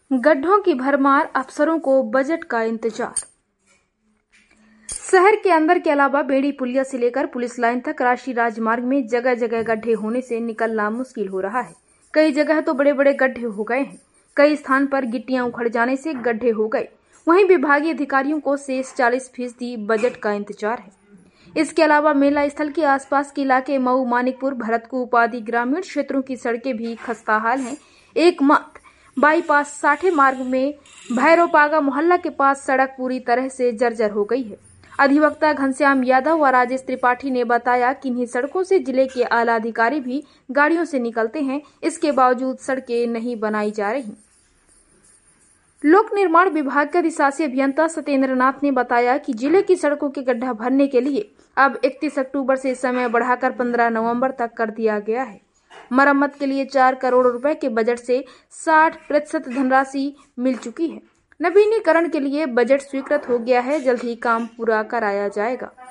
गड्ढों की भरमार, अफसरों को बजट का इंतजार। शहर के अंदर के अलावा बेड़ी पुलिया से लेकर पुलिस लाइन तक राष्ट्रीय राजमार्ग में जगह जगह गड्ढे होने से निकलना मुश्किल हो रहा है। कई जगह तो बड़े बड़े गड्ढे हो गए हैं। कई स्थान पर गिट्टियां उखड़ जाने से गड्ढे हो गए। वहीं विभागीय अधिकारियों को शेष 40% बजट का इंतजार है। इसके अलावा मेला स्थल के आसपास के इलाके मऊ, मानिकपुर, भरतकूप आदि ग्रामीण क्षेत्रों की सड़कें भी खस्ताहाल हैं। एक मत बाईपास साठे मार्ग में भैरवपागा मोहल्ला के पास सड़क पूरी तरह से जर्जर हो गई है। अधिवक्ता घनश्याम यादव व राजेश त्रिपाठी ने बताया कि इन्हीं सड़कों से जिले के आला अधिकारी भी गाड़ियों से निकलते हैं। इसके बावजूद सड़कें नहीं बनाई जा रही। लोक निर्माण विभाग के अधिशासी अभियंता सत्येंद्र नाथ ने बताया कि जिले की सड़कों के गड्ढा भरने के लिए अब 31 अक्टूबर से समय बढ़ाकर 15 नवंबर तक कर दिया गया है। मरम्मत के लिए 4 करोड़ रुपए के बजट से 60% धनराशि मिल चुकी है। नवीनीकरण के लिए बजट स्वीकृत हो गया है। जल्द ही काम पूरा कराया जाएगा।